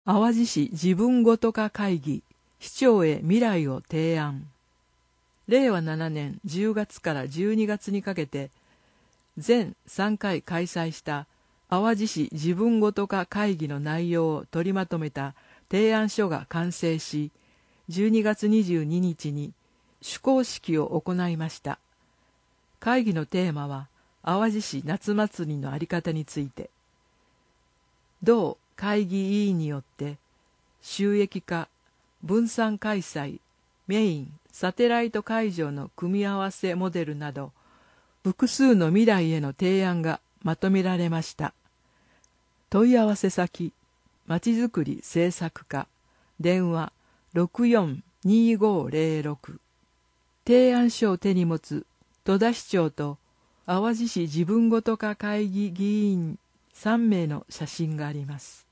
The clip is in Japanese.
淡路市自分ごと化会議、市長へ未来を提案。令和7年10月から12月にかけて、全3回開催した淡路市自分ごと化会議の内容を取りまとめた提案書が完成し、12月22日に主講式を行いました。会議のテーマは、淡路市夏祭りのあり方について。同会議委員によって収益化、分散開催、メイン、サテライト会場の組み合わせモデルなど複数の未来への提案がまとめられました。問い合わせ先、まちづくり政策課、電話642506。提案書を手に持つ戸田市長と淡路市自分ごと化会議議員3名の写真があります。